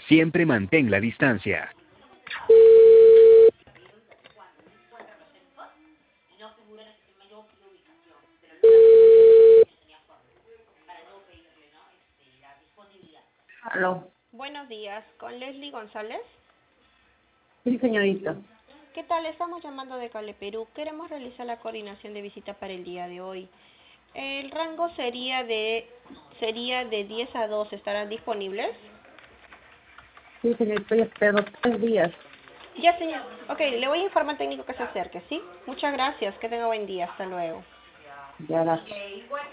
Siempre mantén la distancia. Aló. Buenos días, con Leslie González. Sí, señorita. ¿Qué tal? Estamos llamando de Cale Perú. Queremos realizar la coordinación de visita para el día de hoy. El rango sería de 10 a 2. ¿Estarán disponibles? Sí, señorita, yo espero 3 días. Ya, señor. Ok, le voy a informar al técnico que se acerque, ¿sí? Muchas gracias. Que tenga buen día. Hasta luego. Ya las